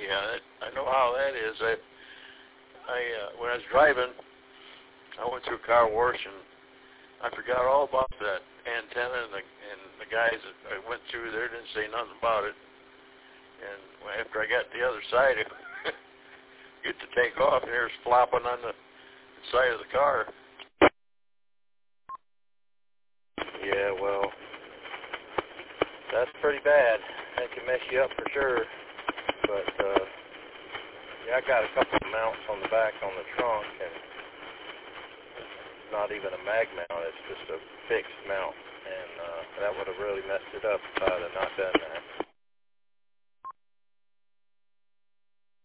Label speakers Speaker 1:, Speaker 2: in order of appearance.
Speaker 1: Yeah, I know how that is. When I was driving, I went through a car wash and I forgot all about that antenna, and the guys that I went through there didn't say nothing about it. And after I got to the other side, I get to take off, and there's flopping on the side of the car.
Speaker 2: Yeah, well, that's pretty bad. That can mess you up for sure. But, yeah, I got a couple of mounts on the back on the trunk, and it's not even a mag mount. It's just a fixed mount, and that would have really messed it up if I had not done that.